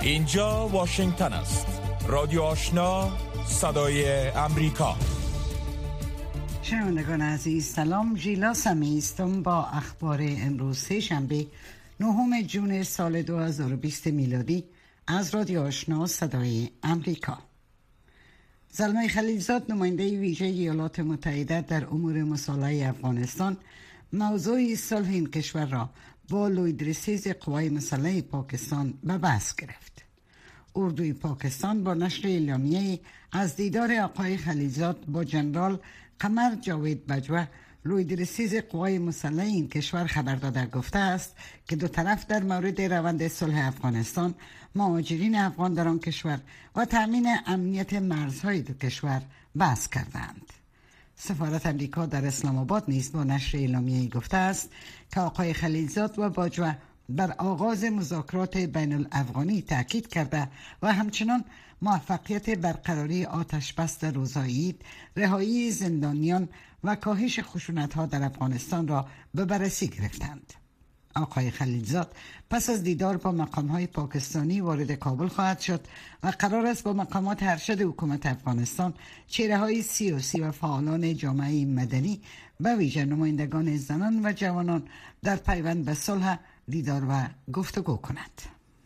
اینجا واشنگتن است. رادیو آشنا، صدای امریکا. شنوندگان عزیز سلام. ژیلا سمی هستم با اخبار امروز سه‌شنبه 9 جون سال 2020 میلادی از رادیو آشنا صدای امریکا. زلمه خلیلزاد، نماینده ویژه ایالات متحده در امور مصالحه افغانستان، موضوع صلح این کشور را با لویدرسیز قوای مسلح پاکستان به بحث گرفت. اردوی پاکستان با نشر اعلامیه از دیدار آقای خلیلزاد با جنرال قمر جاوید بجوه، لویدرسیز قوای مسلح این کشور خبر داده گفته است که دو طرف در مورد روند صلح افغانستان، مهاجرین افغان در آن کشور و تأمین امنیت مرزهای دو کشور بحث کردند. سفارت امریکا در اسلام آباد نیز با نشر اعلامیه‌ای گفته است که آقای خلیلزاد و باجوه بر آغاز مذاکرات بین الافغانی تاکید کرده و همچنان موفقیت برقراری آتش بس در روز عید، رهایی زندانیان و کاهش خشونت‌ها در افغانستان را به بررسی گرفتند. آقای خلیلزاد پس از دیدار با مقام‌های پاکستانی وارد کابل خواهد شد و قرار است با مقامات ارشد حکومت افغانستان، چهره‌های سیاسی و فعالان جامعه مدنی به ویژه نمایندگان زنان و جوانان در پیوند به صلح دیدار و گفتگو کند.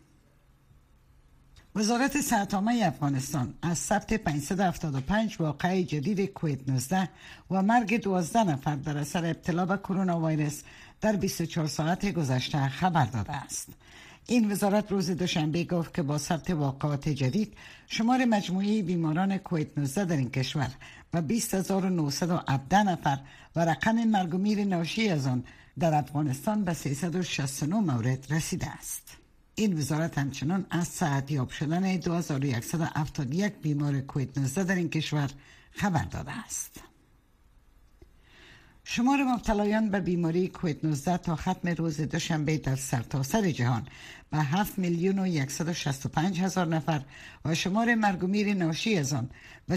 وزارت صحت عامه افغانستان از ثبت 575 واقعه جدید کووید 19 و مرگ 12 نفر در اثر ابتلا به کرونا ویروس در 24 ساعت گذشته خبر داده است. این وزارت روز دوشنبه گفت که با ثبت واقعات جدید، شمار مجموعی بیماران کووید 19 در این کشور و 20917 نفر و رقم مرگ و میر ناشی از آن در افغانستان به 369 مورد رسیده است. این وزارت همچنان از صحتیاب شدن 2171 بیمار کووید 19 در این کشور خبر داده است. شمار مبتلایان به بیماری کووید 19 تا ختم روز دوشنبه در سرتاسر جهان به 7,165,000 نفر و شمار مرگ و میر ناشی از آن به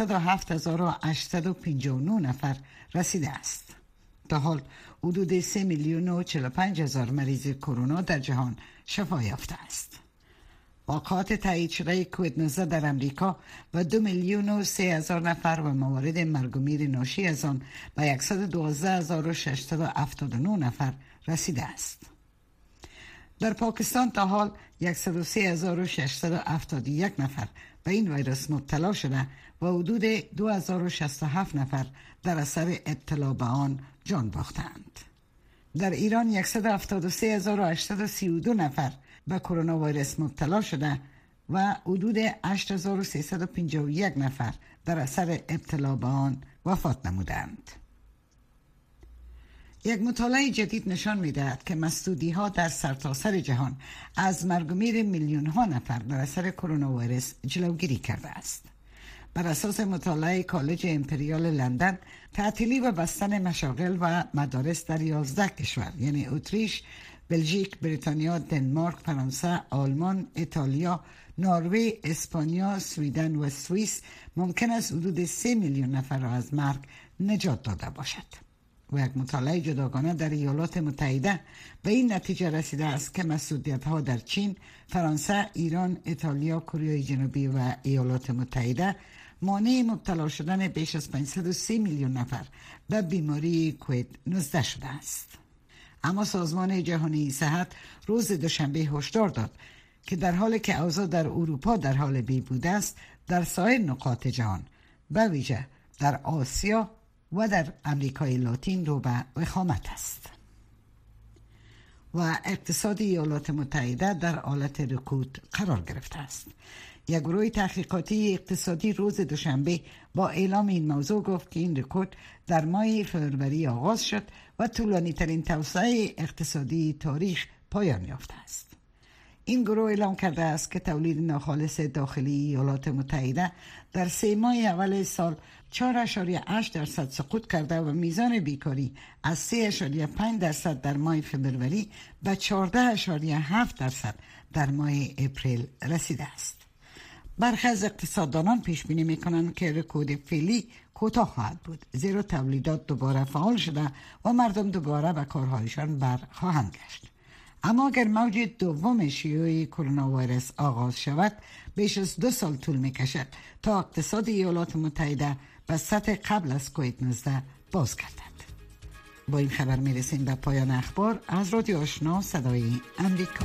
407,859 نفر رسیده است. تا حال حدود 3,045,000 مریض کرونا در جهان شفا یافته است. واقعات تایید شده کووید 19 در امریکا و 2,003,000 نفر و موارد مرگ و میر ناشی از آن به 112,679 نفر رسیده است. در پاکستان تا حال 103,671 نفر به این ویروس مبتلا شده و حدود 2,067 نفر در اثر ابتلا به آن جان باختند. در ایران 173,832 نفر به کرونا ویروس مبتلا شده و حدود 8,351 نفر در اثر ابتلا به آن وفات نمودند. یک مطالعه جدید نشان می‌دهد که مسدودی‌ها در سرتاسر جهان از مرگ و میر میلیون‌ها نفر در اثر کرونا ویروس جلوگیری کرده است. بر اساس مطالعه کالج امپریال لندن، تعطیلی و بستن مشاغل و مدارس در 11 کشور یعنی اتریش، بلژیک، بریتانیا، دنمارک، فرانسه، آلمان، ایتالیا، نروژ، اسپانیا، سوئیدن و سوئیس ممکن است حدود 3 میلیون نفر را از مرگ نجات داده باشد. و یک مطالعه جداگانه در ایالات متحده به این نتیجه رسیده است که مسدودیت‌ها در چین، فرانسه، ایران، ایتالیا، کره جنوبی و ایالات متحده مانع مبتلا شدن بیش از 530 میلیون نفر به بیماری کووید 19 شده است. اما سازمان جهانی صحت روز دوشنبه هشدار داد که در حالی که اوضاع در اروپا در حال بهبود است، در سایر نقاط جهان به ویژه در آسیا و در امریکای لاتین رو به وخامت است. و اقتصاد ایالات متحده در حالت رکود قرار گرفته است. یک گروه تحقیقاتی اقتصادی روز دوشنبه با اعلام این موضوع گفت که این رکود در ماه فوریه آغاز شد و طولانی ترین توسعه اقتصادی تاریخ پایان یافته است. این گروه اعلام کرده است که تولید ناخالص داخلی ایالات متحده در 3 ماه اول سال 4.8% سقوط کرده و میزان بیکاری از 3.5% در ماه فوریه به 14.7% در ماه اپریل رسیده است. برخی از اقتصاددانان پیش بینی می‌کنند که رکود فعلی کوتاه خواهد بود، زیرا تولیدات دوباره فعال شده و مردم دوباره به کارهایشان برخواهند گشت. اما اگر موج دوم شیوع کرونا ویروس آغاز شود بیش از 2 سال طول می کشد تا اقتصاد ایالات متحده به سطح قبل از کووید 19 بازگردد. با این خبر می رسیم به پایان اخبار از رادیو آشنا صدای امریکا.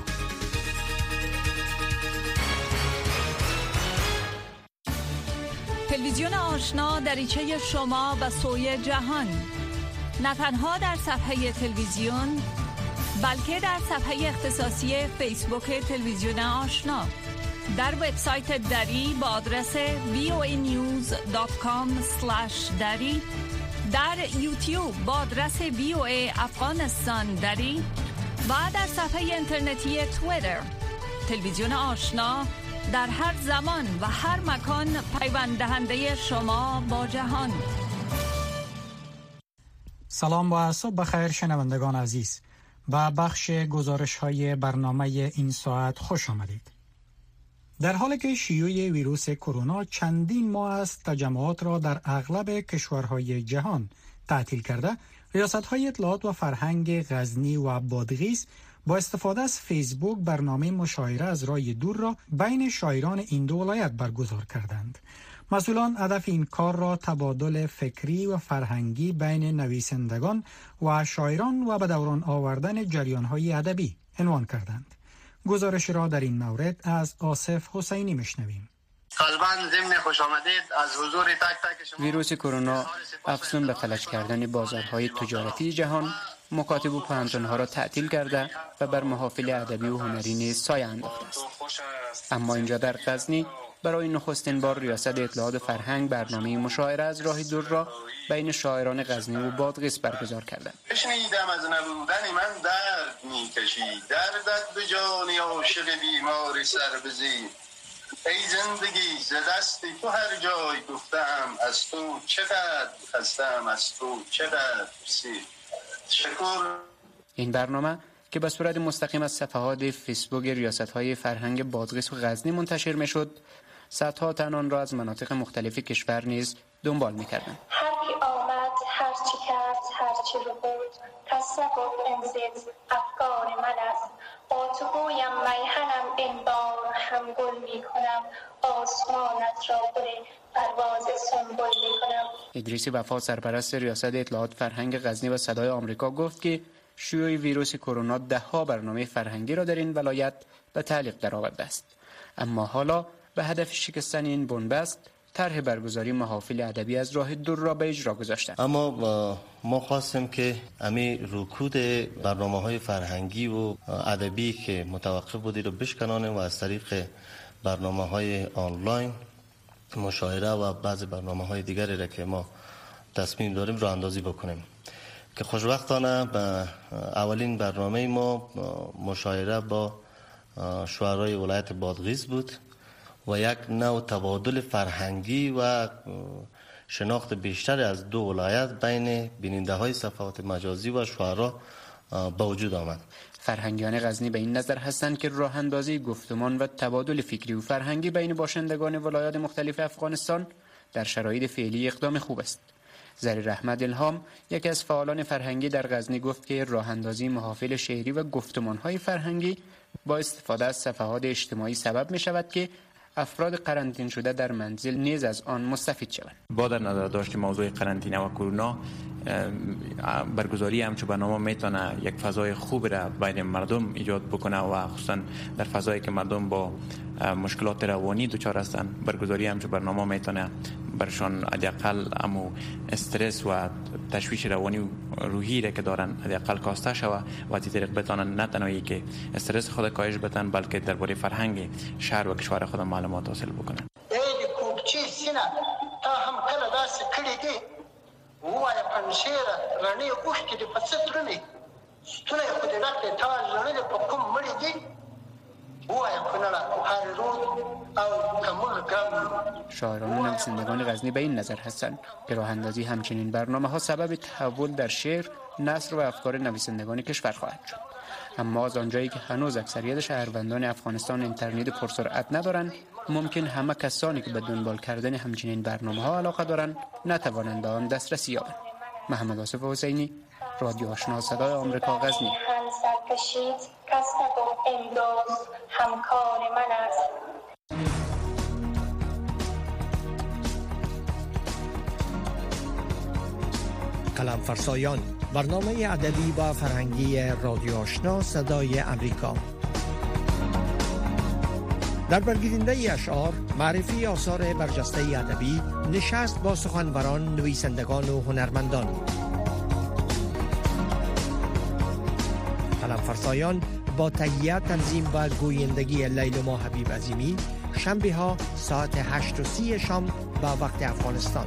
تلویزیون آشنا دریچه شما به سوی جهان، نه تنها در صفحه تلویزیون بلکه در صفحه اختصاصی فیسبوک تلویزیون آشنا، در وبسایت دری با آدرس voanews.com/dari، در یوتیوب با آدرس VOA افغانستان دری و در صفحه اینترنتی توییتر. تلویزیون آشنا در هر زمان و هر مکان پیوند دهنده شما با جهان. سلام و صبح بخیر شنوندگان عزیز. به بخش گزارش‌های برنامه این ساعت خوش آمدید. در حالی که شیوع ویروس کرونا چندین ماه است تجمعات را در اغلب کشورهای جهان تعطیل کرده، ریاست‌های اطلاعات و فرهنگ غزنی و بادغیس با استفاده از فیسبوک برنامه مشاعره از راه دور را بین شاعران این دو ولایت برگزار کردند. مسئولان هدف این کار را تبادل فکری و فرهنگی بین نویسندگان و شاعران و به دوران آوردن جریان‌های ادبی عنوان کردند. گزارش را در این مورد از آصف حسینی میشنویم. طالبان ضمن خوش آمدید از حضور تک تک شما. ویروس کرونا افزون به فلج کردن بازارهای تجارتی جهان، مکاتب و پوهنتون‌ها را تعطیل کرده و بر محافل ادبی و هنری نیز سایه انداخته است. اما اینجا در غزنی برای نخستین بار ریاست اطلاعات و فرهنگ برنامه مشاعره از راه دور را بین شاعران غزنی و بادغیس برگزار کردند. شنیدم از نبودن من درد می‌کشی، دردت به جان عاشق بیمار سر بزیر. ای زندگی ز دست تو هر جای گفتم، از تو چقدر خستم، از تو چقدر سیر. شکر. این برنامه که به صورت مستقیم از صفحات فیسبوک ریاست‌های فرهنگ بادغیس و غزنی منتشر می‌شد، صدها تن آن را از مناطق مختلف کشور نیز دنبال می‌کردند. هر کی آمد، هر چی کرد، هر چی رو بود، کس نگفت این زید افکار من است. با تو گویم میهنم این بار هم گل می‌کنم، آسمانت را پر پرواز سنبل می‌کنم. ادریس وفا سرپرست ریاست اطلاعات فرهنگ غزنی و صدای آمریکا گفت که شیوع ویروس کرونا ده‌ها برنامه فرهنگی را در این ولایت به تعلیق درآورده است. اما حالا به هدف شکستن این بنبست طرح برگزاری محافل ادبی از راه دور را به اجرا گذاشتند. اما ما خواستیم که امی رکود برنامه‌های فرهنگی و ادبی که متوقف بودی رو بشکنانیم و از طریق برنامه‌های آنلاین مشاعره و بعضی برنامه‌های دیگری را که ما تصمیم داریم راه اندازی بکنیم که خوشبختانه به اولین برنامه ما مشاعره با شاعرای ولایت بادغیس بود و یک نوع تبادل فرهنگی و شناخت بیشتر از دو ولایت بین بیننده های صفحات مجازی و شاعرا به وجود آمد. فرهنگیان غزنی به این نظر هستند که راه اندازی گفتمان و تبادل فکری و فرهنگی بین باشندگان ولایات مختلف افغانستان در شرایط فعلی اقدام خوب است. ظریف احمد الهام، یکی از فعالان فرهنگی در غزنی، گفت که راه اندازی محافل شعری و گفتمان‌های فرهنگی با استفاده از صفحات اجتماعی سبب می شود که افراد قرنطینه شده در منزل نیز از آن مستفید شوند. با در نظر داشت موضوع قرنطینه و کرونا، برگزاری همچون برنامه میتونه یک فضای خوب را بین مردم ایجاد بکنه و خصوصا در فضایی که مردم با مشکلات روانی دچار هستند، برگزاری همچون برنامه میتونه برشان حداقل امو استرس و تشویش روانی و روحی را که دارن حداقل کاسته شود و از طریق بتونن نه تنها که استرس خود کاهش بدن بلکه درباره فرهنگ شهر و کشور خود معلومات حاصل بکنن. ای کوکچی سینه تا هم کله داسې کړي دي ووايه پنشیره رڼې اوښکې دې په څه درومي ستونی خو دې ډک دی تا ژړلې په کوم مړي دي ووايه کونړه هر رود او کمول ګم. شاعران و نویسندگان غزنی به این نظر هستند که راه اندازی همچنین برنامه‌ها سبب تحول در شعر، نثر و افکار نویسندگان کشور خواهد شد. اما از آنجایی که هنوز اکثریت شهروندان افغانستان اینترنت پرسرعت ندارند، ممکن همه کسانی که به دنبال کردن همچنین برنامه‌ها علاقه دارند نتوانند به آن دسترسی یابند. محمد آصف حسینی، رادیو آشنا صدای آمریکا، غزنی. کس نگفت این دوست همکار من است. قلم فرسایان، برنامه ادبی و فرهنگی رادیو آشنا صدای امریکا. در برگزیدنده اشعار، معرفی آثار برجسته ادبی، نشست با سخنوران، نویسندگان و هنرمندان. قلم فرسایان با تهیه، تنظیم و گویندگی لیلما حبیب عظیمی، شنبه ها ساعت 8:30 شام به وقت افغانستان.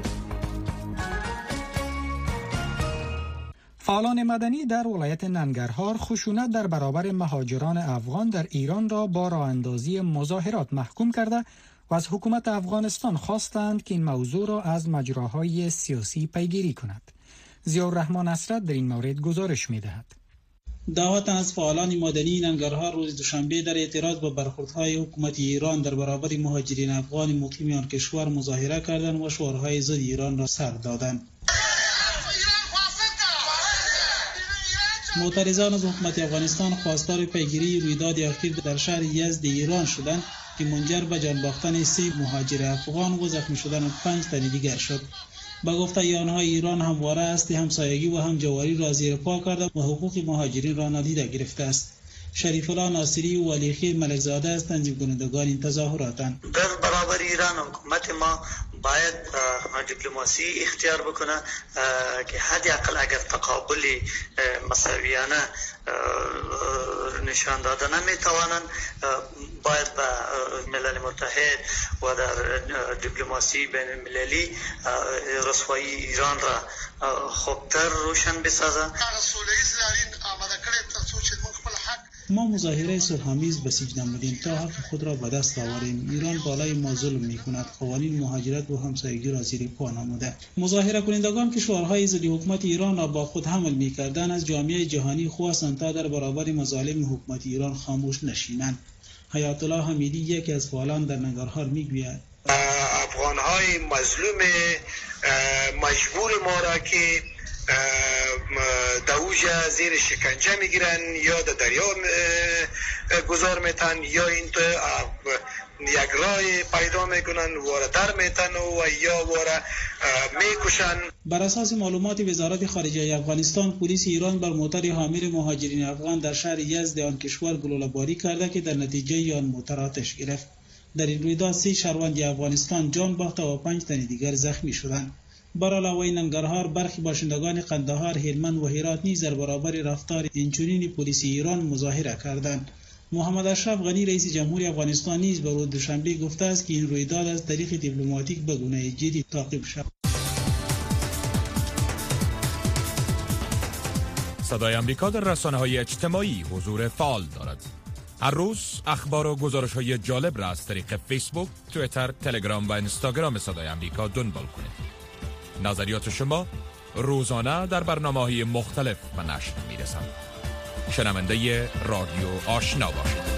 فعالان مدنی در ولایت ننگرهار خشونت در برابر مهاجران افغان در ایران را با راه اندازی مظاهرات محکوم کرده و از حکومت افغانستان خواستند که این موضوع را از مجراهای سیاسی پیگیری کند. ضیاءالرحمن اسرت در این مورد گزارش می‌دهد. دعوت از فعالان مدنی ننگرهار روز دوشنبه در اعتراض به برخوردهای حکومت ایران در برابر مهاجرین افغان مقیم آن کشور مظاهره کردند و شعارهای ضد ایران را سر دادند. معترضان از حکومت افغانستان خواستار پیگیری رویداد اخیر در شهر یزد ایران شدند که منجر به جان باختن 3 مهاجر افغان و زخمی شدن 5 تن دیگر شد. با گفته آنها ایران همواره است همسایگی و همجواری را زیر پا کرده و حقوق مهاجرین را نادیده گرفته است. شریف الله ناصری و ولیخیل ملکزاده از تنظیم کنندگان این تظاهراتند. در برابر ایران حکومت ما باید دیپلماسی اختیار بکنه که حداقل اگر تقابل مساویانه نشان داده نمیتوانند، باید به ملل متحد و در دیپلماسی بین المللی رسوایی ایران را خوبتر روشن بسازه. ما مظاهره صلح‌آمیز بسیج نمودیم تا حق خود را به دست آوریم. ایران بالای ما ظلم می‌کند، قوانین مهاجرت و همسایگی را زیر پا نموده. مظاهره کنندگان که شعارهای ضد حکومت ایران را با خود حمل می‌کردند از جامعه جهانی خواستند تا در برابر مظالم حکومت ایران خاموش نشینند. حیات الله حمیدی یکی از فعالان در ننگرهار می‌گوید افغان‌های مظلوم مجبور ما را که دوجه زیر شکنجه میگیرن یا در دریا گذار میتن یا این تو یک راه پیدا میکنن واره در میتن و یا واره میکشن. بر اساس معلومات وزارت خارجه افغانستان، پلیس ایران بر موتر حامل مهاجرین افغان در شهر یزد آن کشور گلوله‌باری کرده که در نتیجه آن موتر آتش گرفت. در این رویداد 3 شهروند افغانستان جان باخته و 5 تن دیگر زخمی شدند. بر علاوه ننگرهار، برخی باشندگان قندهار، هلمند و هرات نیز در برابر رفتار اینچنین پلیس ایران مظاهره کردند. محمد اشرف غنی رئیس جمهوری افغانستان نیز به روز دوشنبه گفته است که این رویداد از طریق دیپلماتیک به گونه جدی تعقیب شود. صدای آمریکا در رسانه‌های اجتماعی حضور فعال دارد. هر روز اخبار و گزارش‌های جالب را از طریق فیسبوک، توییتر، تلگرام و اینستاگرام صدای آمریکا دنبال کنید. نظریات شما روزانه در برنامه‌های مختلف به نشر می‌رسند. شنونده رادیو آشنا باشید.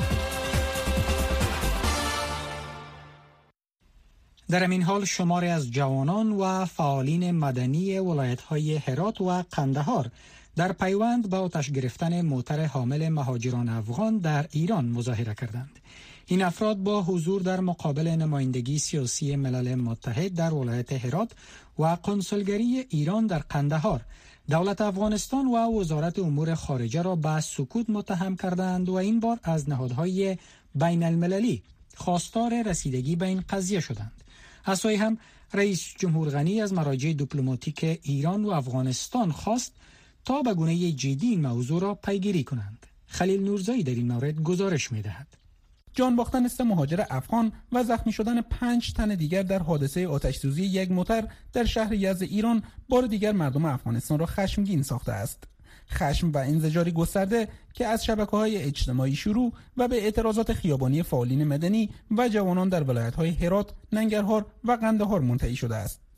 در این حال شماری از جوانان و فعالین مدنی ولایت‌های هرات و قندهار در پیوند به آتش گرفتن موتر حامل مهاجران افغان در ایران مظاهره کردند. این افراد با حضور در مقابل نمایندگی سیاسی ملل متحد در ولایت هرات و قنسولگری ایران در قندهار دولت افغانستان و وزارت امور خارجه را به سکوت متهم کردند و این بار از نهادهای بین المللی خواستار رسیدگی به این قضیه شدند. از سوی هم رئیس جمهور غنی از مراجع دیپلماتیک ایران و افغانستان خواست تا به گونه جدی این موضوع را پیگیری کنند. خلیل نورزایی در این مورد گزارش می‌دهد. جان باختن 3 مهاجر افغان و زخمی شدن 5 تن دیگر در حادثه آتش‌سوزی یک موتر در شهر یزد ایران بار دیگر مردم افغانستان را خشمگین ساخته است. خشم و انزجاری گسترده که از شبکه‌های اجتماعی شروع و به اعتراضات خیابانی فعالین مدنی و جوانان در ولایت‌های هرات، ننگرهار و قندهار منتهی شده است.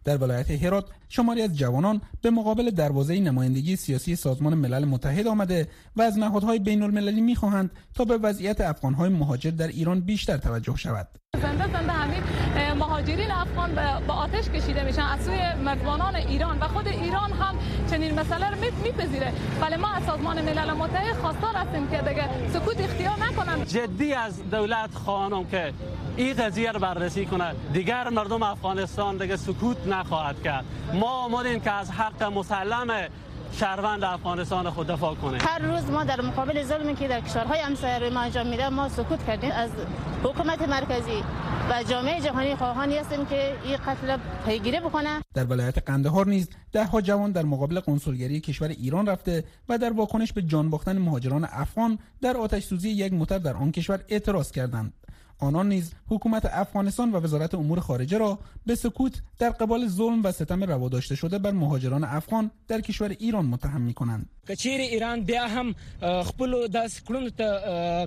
در ولایت هرات شماری از جوانان به مقابل دروازه نمایندگی سیاسی سازمان ملل متحد آمده و از نهادهای بین المللی می‌خواهند تا به وضعیت افغان‌های مهاجر در ایران بیشتر توجه شود. زنده همین مهاجرین افغان به آتش کشیده میشن از سوی مردمانان ایران و خود ایران هم چنین مسئله رو میپذیره. ولی ما از سازمان ملل متحد خواستار هستیم که دیگه سکوت اختیار نکنن. جدی از دولت خانم که این قضیه رو بررسی کنه. دیگر مردم افغانستان دیگه سکوت نخواهد کرد. ما آمدیم که از حق مسلم شهروند افغانستان خود دفاع کنه. هر روز ما در مقابل ظلمی که در کشورهای همسایه ما انجام میده ما سکوت کردیم. از حکومت مرکزی و جامعه جهانی خواهانی هستیم که این قتل پیگیری بکنه. در ولایت قندهار نیز ده‌ها جوان در مقابل قنسولگری کشور ایران رفته و در واکنش به جان باختن مهاجران افغان در آتش‌سوزی یک موتر در آن کشور اعتراض کردند. آنان نیز حکومت افغانستان و وزارت امور خارجه را به سکوت در قبال ظلم و ستم روا داشته شده بر مهاجران افغان در کشور ایران متهم می‌کنند. کچیر ایران بیا هم خپل داس کړنو ته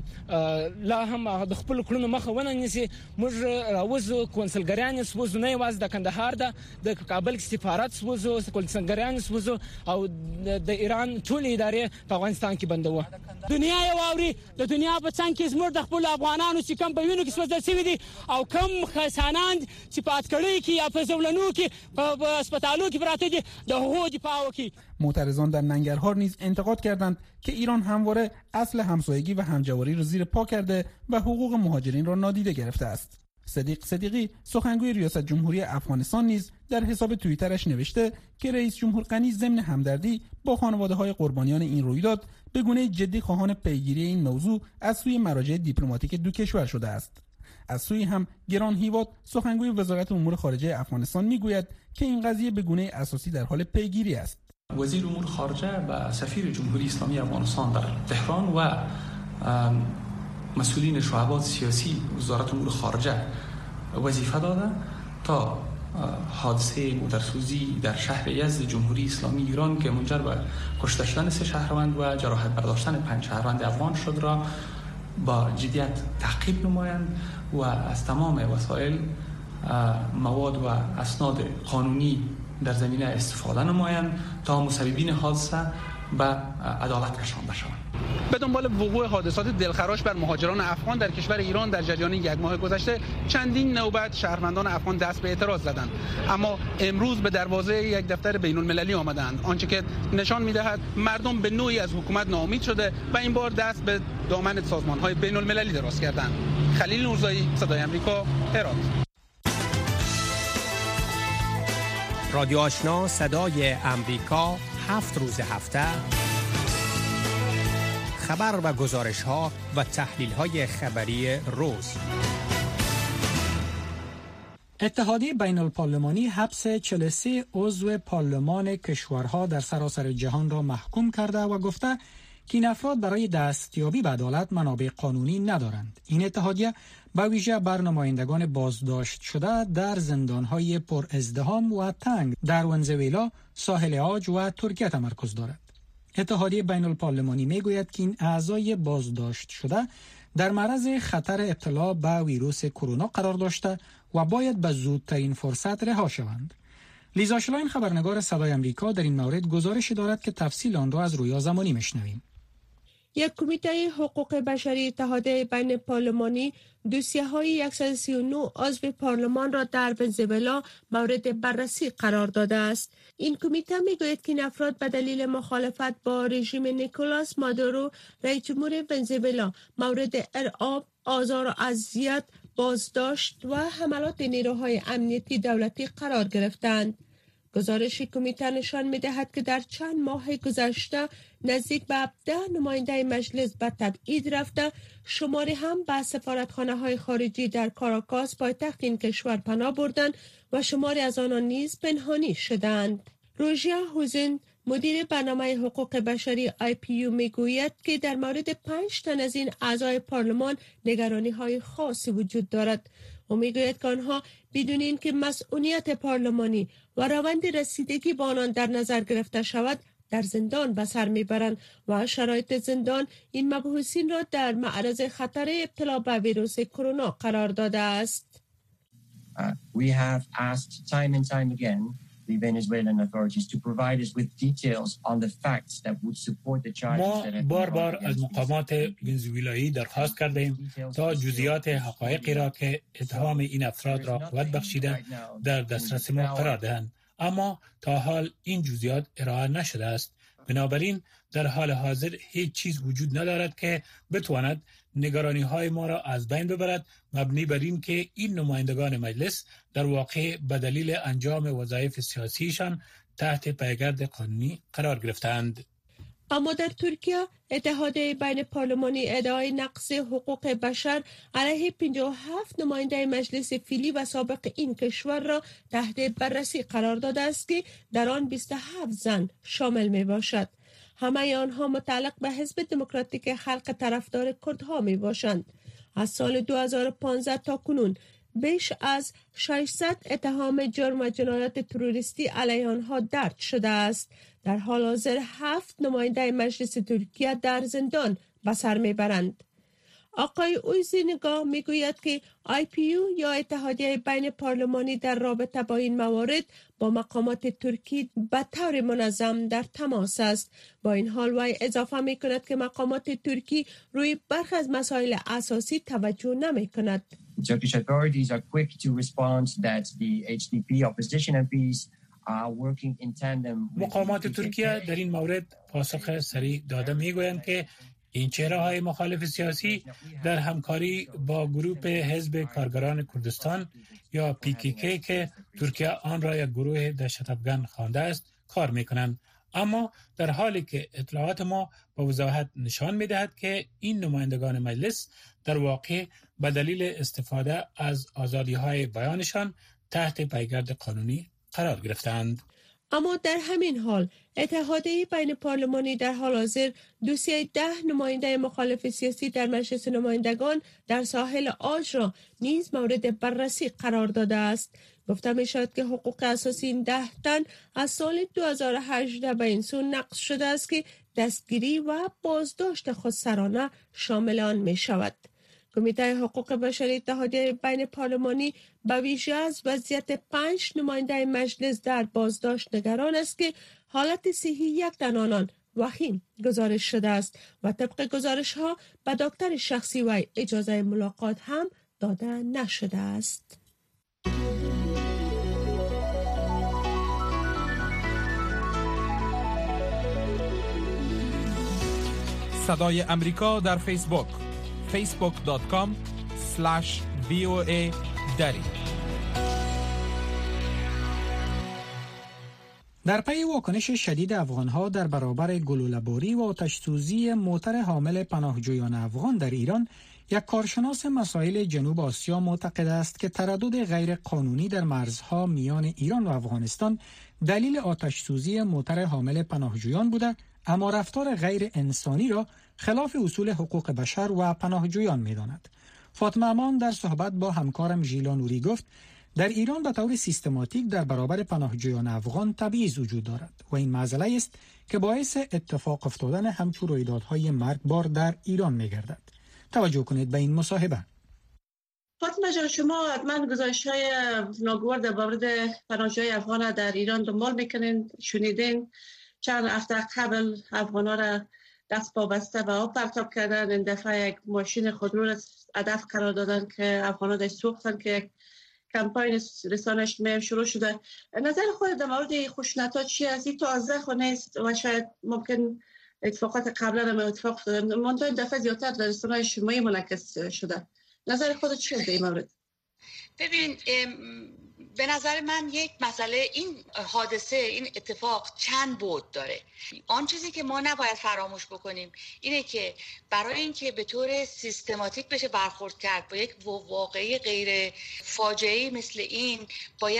لا هم د خپل کړنو مخه ونه نیسي. موږ راوځو کونسلګریان سوزو نه واز د کندهار د کابل سفارت سوزو کونسلګریان سوزو او د ایران ټول ادارې په افغانستان کې بندوه. دنیا یو اوري د دنیا په څنګه کې زموږ د خپل افغانانو چې کم په وینو کې سوځل شوی دي او کم خسانان چې په اتکړی کې یا په زولنو کې په هسپتالو کې پراته دي د هغو دفاع وکړي. معترضان در ننگرهار نیز انتقاد کردند که ایران همواره اصل همسایگی و همجواری را زیر پا کرده و حقوق مهاجرین را نادیده گرفته است. صدیق صدیقی سخنگوی ریاست جمهوری افغانستان نیز در حساب توییترش نوشته که رئیس جمهور غنی ضمن همدردی با خانواده‌های قربانیان این رویداد به گونه جدی خواهان پیگیری این موضوع از سوی مراجع دیپلماتیک دو کشور شده است. از سوی هم گران هیواد سخنگوی وزارت امور خارجه افغانستان میگوید که این قضیه به گونه اساسی در حال پیگیری است. وزیر امور خارجه و سفیر جمهوری اسلامی افغانستان در تهران و مسئولین شعبات سیاسی وزارت امور خارجه وظیفه داده تا حادثه موترسوزی در شهر یزد جمهوری اسلامی ایران که منجر به کشته شدن 3 شهروند و جراحت برداشتن 5 شهروند افغان شد را با جدیت تعقیب نمایند و از تمام وسایل مواد و اسناد قانونی در زمینه استفاده نمایند تا مسببین حادثه به عدالت کشانده شوند. به دنبال وقوع حادثات دلخراش بر مهاجران افغان در کشور ایران در جریان یک ماه گذشته چندین نوبت شهروندان افغان دست به اعتراض زدند، اما امروز به دروازه یک دفتر بین المللی آمدند، آنچه که نشان می‌دهد مردم به نوعی از حکومت ناامید شده و این بار دست به دامن سازمان‌های بین المللی دراز کردند. خلیل نورزایی، صدای آمریکا، هرات. رادیو آشنا صدای آمریکا 7 روز هفته خبر و گزارش ها و تحلیل های خبری روز. اتحادیه بین الپارلمانی حبس 43 عضو پارلمان کشورها در سراسر جهان را محکوم کرده و گفته که این افراد برای دستیابی به عدالت منابع قانونی ندارند. این اتحادیه به ویژه بر نمایندگان بازداشت شده در زندانهای پر ازدحام و تنگ در ونزوئلا، ساحل عاج و ترکیه تمرکز دارد. اتحادیه بین الپارلمانی میگوید که این اعضای بازداشت شده در معرض خطر ابتلا به ویروس کرونا قرار داشته و باید به زودترین فرصت رها شوند. لیزا شلاین خبرنگار صدای آمریکا در این مورد گزارشی دارد که تفصیل آن را از رویا زمانی میشنویم. یک کمیته حقوق بشری اتحادیه بین پارلمانی دوسیه‌های 139 عضو پارلمان را در ونزوئلا مورد بررسی قرار داده است. این کمیته میگوید که این افراد به دلیل مخالفت با رژیم نیکولاس مادورو رئیس جمهور ونزوئلا مورد ارعاب، آزار و اذیت، بازداشت و حملات نیروهای امنیتی دولتی قرار گرفتند. گزارش کمیته نشان می‌دهد که در چند ماه گذشته نزدیک به 17 نماینده مجلس به تبعید رفته، شماری هم به سفارتخانه‌های خارجی در کاراکاس پایتخت این کشور پناه بردند و شماری از آنان نیز پنهانی شدند. روژیا هوزن مدیر برنامه حقوق بشری IPU میگوید که در مورد 5 تن از این اعضای پارلمان نگرانی‌های خاصی وجود دارد. او میگوید که آنها بدون اینکه مسئولیت پارلمانی و روند رسیدگی با آنان در نظر گرفته شود در زندان به سر میبرند و شرایط زندان این مبحوثین را در معرض خطر ابتلا به ویروس کرونا قرار داده است. We have asked time and time again the Venezuelan authorities to provide us with details on the facts that would support the charges that have ما بار از مقامات ونزوئلایی درخواست کردیم تا جزئیات حقایقی را که اتهام این افراد را قوت بخشیده در دسترس ما قرار دهند، اما تا حال این جزئیات ارائه نشده است. بنابراین در حال حاضر هیچ چیز وجود ندارد که بتواند نگرانی های ما را از بین ببرد، مبنی بر این که این نمایندگان مجلس در واقع به دلیل انجام وظایف سیاسیشان تحت پیگرد قانونی قرار گرفتند. اما در ترکیه اتحادیه بین پارلمانی ادعای نقض حقوق بشر علیه 57 نماینده مجلس فعلی و سابق این کشور را تحت بررسی قرار داده است که در آن 27 زن شامل می باشد. همه آنها متعلق به حزب دموکراتیک خلق طرفدار کردها می باشند. از سال 2015 تا کنون بیش از 600 اتهام جرم و جنایات تروریستی علیه آنها درج شده است. در حال حاضر 7 نماینده مجلس ترکیه در زندان به سر میبرند. آقای اویزینگاه میگوید که IPU یا اتحادیه بین پارلمانی در رابطه با این موارد با مقامات ترکی به طور منظم در تماس است. با این حال وی اضافه می کند که مقامات ترکی روی برخی از مسائل اساسی توجه نمی کند. Turkish authorities are quick to respond that the HDP opposition MPs are working in tandem. مقامات ترکیه در این مورد پاسخ سریع داده میگویند که این چهره‌های مخالف سیاسی در همکاری با گروه حزب کارگران کردستان یا PKK که ترکیه آن را یک گروه دهشت‌افکن خوانده است کار میکنند. اما در حالی که اطلاعات ما با وضاحت نشان میدهد که این نمایندگان مجلس در واقع به دلیل استفاده از آزادی‌های بیانشان تحت پیگرد قانونی قرار گرفتند. اما در همین حال اتحادیه بین پارلمانی در حال حاضر دوسیه 10 نماینده مخالف سیاسی در مجلس نمایندگان در ساحل آج را نیز مورد بررسی قرار داده است. گفته می شود که حقوق اساسی این 10 تن از سال 2018 به این سو نقض شده است که دستگیری و بازداشت خودسرانه شامل آن می شود. کمیته حقوق بشر اتحادیه بین پارلمانی به ویژه از وضعیت 5 نماینده مجلس در بازداشت نگران است که حالت صحی یک تن آنان وخیم گزارش شده است و طبق گزارش ها به دکتر شخصی و اجازه ملاقات هم داده نشده است. صدای امریکا در فیسبوک facebook.com/VOA دری. در پی واکنش شدید افغانها در برابر گلوله‌باری و آتش‌سوزی موتر حامل پناهجویان افغان در ایران، یک کارشناس مسائل جنوب آسیا معتقد است که تردد غیر قانونی در مرزها میان ایران و افغانستان دلیل آتش‌سوزی موتر حامل پناهجویان بوده، اما رفتار غیر انسانی را خلاف اصول حقوق بشر و پناهجویان می‌داند. فاطمه امان در صحبت با همکارم ژیلا نوری گفت در ایران به طور سیستماتیک در برابر پناهجویان افغان تبعیض وجود دارد و این مسئله است که باعث اتفاق افتادن همچون رویدادهای مرگبار در ایران می‌گردد. توجه کنید به این مصاحبه. فاطمه جان، شما حتما گزارش‌های ناگوار در مورد پناهجویان افغان در ایران دنبال می‌کنین، شنیدین. چند هفته قبل افغان‌ها را دست پابسته و آب پرتاب کردن، این دفعه یک ماشین خودرو را هدف قرار دادن که افغان‌ها داشت سوختن که یک کمپاین رسانش شروع شده. نظر خود در مورد خشونت‌ها چی است؟ این تازه خو نیست و شاید ممکن اتفاقات قبلا هم اتفاق افتاده، منتها این دفعه زیادتر در رسانه‌های اجتماعی منعکس شده. نظر خود چیه در این مورد؟ ببین، به نظر من یک مسئله، این حادثه، این اتفاق چند بعد داره. آن چیزی که ما نباید فراموش بکنیم اینه که برای اینکه به طور سیستماتیک بشه برخورد کرد با یک واقعه غیر فاجعه‌ای مثل این، باید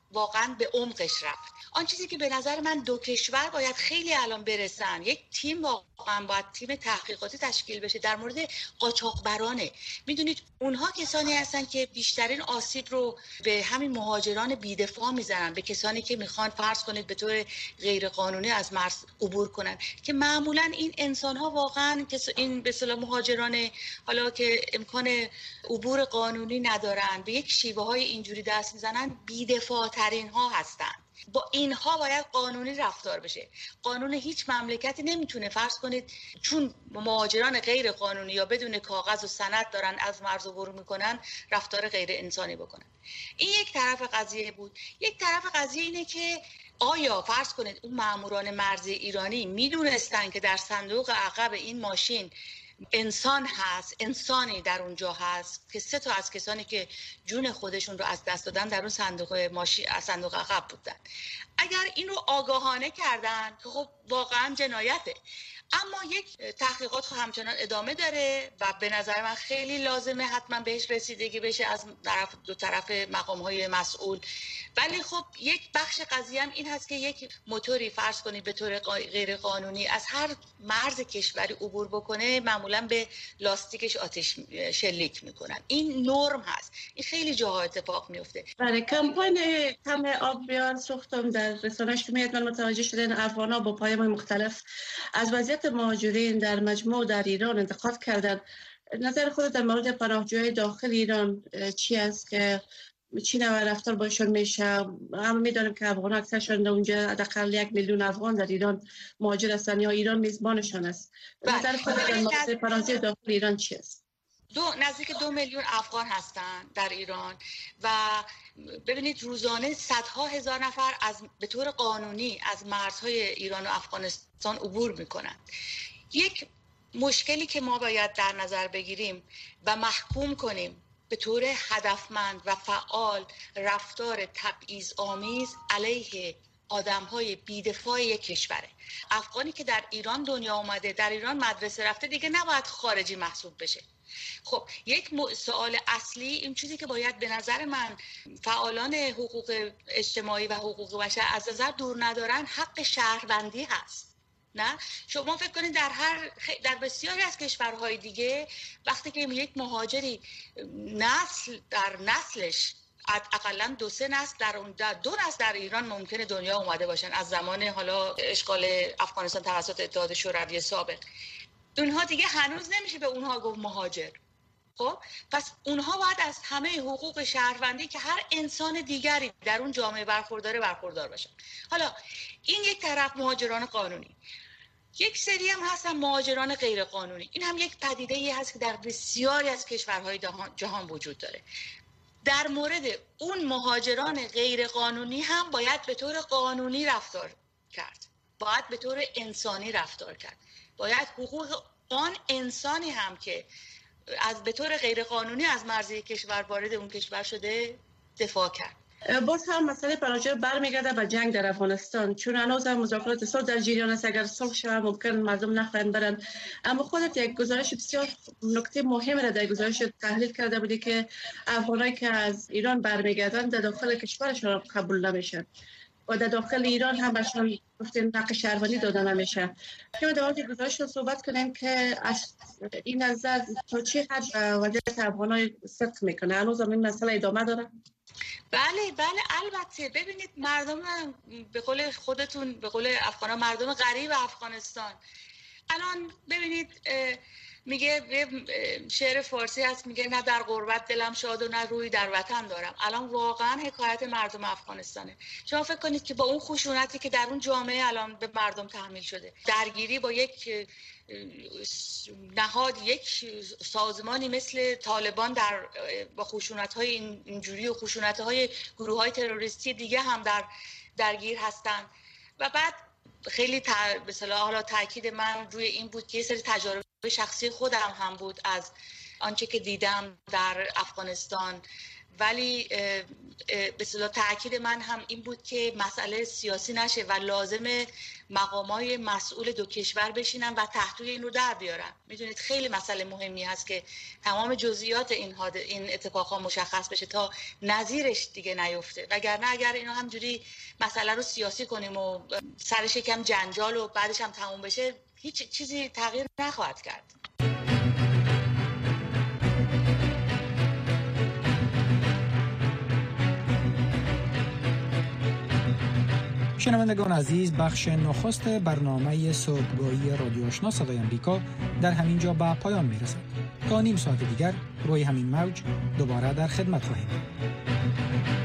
واقعا به عمقش رفت. آن چیزی که به نظر من دو کشور باید خیلی الان برسن، یک تیم واقعا باید تیم تحقیقاتی تشکیل بشه در مورد قاچاقبرانه. میدونید اونها کسانی هستن که بیشترین آسیب رو به همین مهاجران بی‌دفاع میزنن، به کسانی که میخوان فرض کنید به طور غیر قانونی از مرز عبور کنن، که معمولا این انسان ها واقعا این به اصطلاح مهاجران حالا که امکان عبور قانونی ندارن، به یک شیوه های اینجوری دست میزنن، بی‌دفاع ترین ها هستن. با اینها باید قانونی رفتار بشه. قانون هیچ مملکتی نمیتونه فرض کنید چون مهاجران غیر قانونی یا بدون کاغذ و سند دارن از مرز عبور میکنن رفتار غیر انسانی بکنن. این یک طرف قضیه بود. یک طرف قضیه اینه که آیا فرض کنید اون ماموران مرزی ایرانی میدونستن که در صندوق عقب این ماشین انسان هست، انسانی در اونجا هست که 3 تا از کسانی که جون خودشون رو از دست دادن در اون صندوق عقب بودن. اگر اینو آگاهانه کردن که خب واقعا جنایته، اما یک تحقیقات همچنان ادامه داره و به نظر من خیلی لازمه حتما بهش رسیدگی بشه از دو طرف مقام‌های مسئول. ولی خب یک بخش قضیه هم این هست که یک موتوری فرض کنید به طور غیر قانونی از هر مرز کشوری عبور بکنه، معمولا به لاستیکش آتش شلیک میکنن. این نرم هست، این خیلی جاها اتفاق میفته. برای کمپاین کم آب بیار سوختم در رسانه اجتماعی من متوجه شدن افغان‌ها با پیام مختلف از وضعیت مهاجرین در مجموع در ایران انتقاد کردند. نظر خود در مورد پناهجویان داخل ایران چی است که چی نوع رفتار باشون میشه؟ هم میدانیم که افغان اکثرشون اونجا حداقل 1 میلیون افغان در ایران مهاجر هستند یا ایران میزبانشان است. نظر خود در مورد پناهجوی داخل ایران چی است؟ نزدیک 2 میلیون افغان هستند در ایران و ببینید روزانه صدها هزار نفر به طور قانونی از مرزهای ایران و افغانستان عبور میکنند. یک مشکلی که ما باید در نظر بگیریم و محکوم کنیم به طور هدفمند و فعال رفتار تبعیض‌آمیز علیه آدم‌های بی‌دفاع یک کشوره. افغانی که در ایران دنیا اومده، در ایران مدرسه رفته، دیگه نباید خارجی محسوب بشه. خب یک سوال اصلی این چیزی که باید به نظر من فعالان حقوق اجتماعی و حقوق بشر از نظر دور ندارن، حق شهروندی هست. نه شما فکر کنید در بسیاری از کشورهای دیگه وقتی که یک مهاجری در نسلش اقلا 2-3 نسل در 2 نسل در ایران ممکنه دنیا اومده باشن از زمان حالا اشغال افغانستان توسط اتحاد شوروی سابق، اونها دیگه هنوز نمیشه به اونها گفت مهاجر. خب پس اونها باید از همه حقوق شهروندی که هر انسان دیگری در اون جامعه برخوردار باشن. حالا این یک طرف مهاجران قانونی، یک سری هم هستن مهاجران غیر قانونی. این هم یک پدیده‌ای هست که در بسیاری از کشورهای جهان وجود داره. در مورد اون مهاجران غیر قانونی هم باید به طور قانونی رفتار کرد، باید به طور انسانی رفتار کرد، باید حقوق آن انسانی هم که به طور غیر قانونی از مرزی کشور وارد اون کشور شده دفاع کرد. باز هم مسئله پناهجویان برمیگرده به جنگ در افغانستان، چون هنوز هم مذاکرات صلح در جریان است. اگر صلح شود ممکن مردم نخواهند برن. اما خودت یک گزارش بسیار نکته مهم را در گزارش تحلیل کرده بودی که افغانایی که از ایران برمیگردن در داخل کشورشان قبول نمیشن و در داخل ایران هم برشان گفتین حق شهروندی داده نمیشه. که در مورد گزارش رو صحبت کنیم که از این نظر تا چه حد وضعیت افغانای صدق میکنه؟ هنوز هم این مسئله ادامه داره؟ بله البته. ببینید مردم به قول خودتون، به قول افغانا، مردم غریب افغانستان الان ببینید میگه شعر فارسی هست میگه نه در غربت دلم شاد و نه روی در وطن دارم. الان واقعا حکایت مردم افغانستانه. شما فکر کنید که با اون خشونتی که در اون جامعه الان به مردم تحمیل شده، درگیری با یک نهاد، یک سازمانی مثل طالبان با خشونت‌های اینجوری و خشونت‌های گروه‌های تروریستی دیگه هم درگیر هستن. و بعد خیلی به اصطلاح حالا تاکید من روی این بود که یه سری تجارب شخصی خودم هم بود از آنچه که دیدم در افغانستان ولی به اصطلاح تاکید من هم این بود که مسئله سیاسی نشه و لازم مقامای مسئول دو کشور بشینن و تحتوی این رو در بیارن. میدونید خیلی مسئله مهمی هست که تمام جزئیات این اتفاقها مشخص بشه تا نظیرش دیگه نیفته، وگرنه اگر اینو همجوری مسئله رو سیاسی کنیم و سرش یکم جنجال و بعدش هم تموم بشه، هیچ چیزی تغییر نخواهد کرد. شنوندگان عزیز، بخش نخست برنامه صبحگاهی رادیو آشنا صدای آمریکا در همین جا به پایان میرسد. تا نیم ساعت دیگر روی همین موج دوباره در خدمت خواهیم بود.